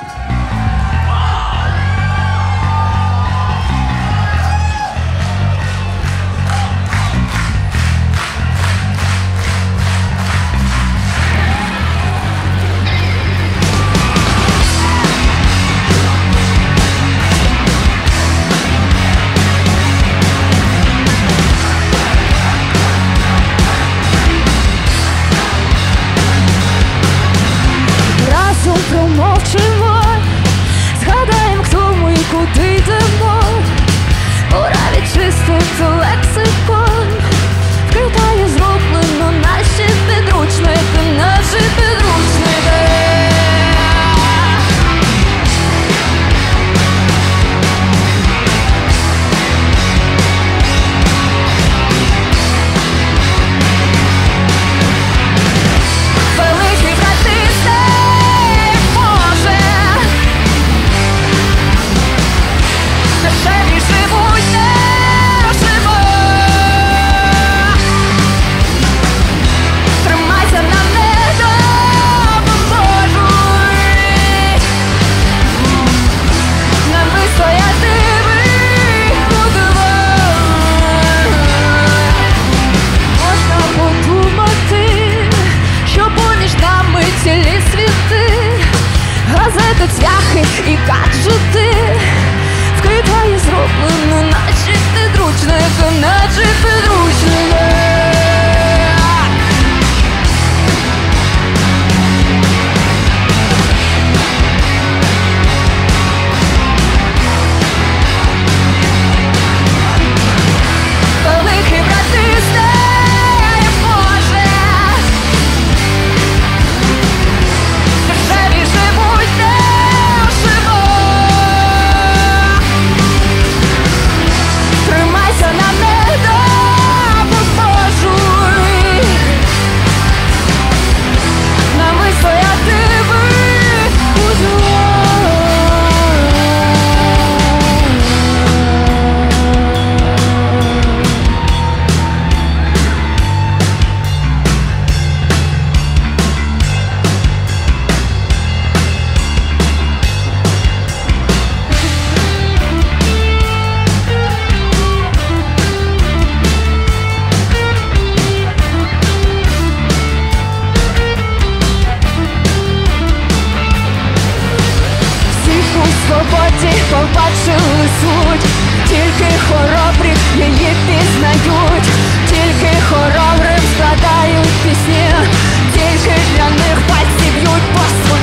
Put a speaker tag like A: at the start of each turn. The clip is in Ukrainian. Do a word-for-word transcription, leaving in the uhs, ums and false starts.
A: Промовчимо, згадаємо, хто ми і куди йдемо. Пора відчистити лексикон. В Китаї зроблено наші підручники, наші підручники. Великий братице, дешеві живуть, не живо. Тримайся, нам не допоможуть. Нам вистояти вибудували. Можна подумати, що поміж нами цілі світи, газети, цвяхи і гаджети. В Китаї зроблено наші підручники, наші підручники. Великий братице, Боже, дешеві живуть, не живо. Тримайся, нам не допоможуть. Нам вистояти вибудували. Всіх у свободі побачили суть, тільки хоробрі її пізнають, тільки хоробрим складають пісні, тільки для них пальці б'ють по своїм.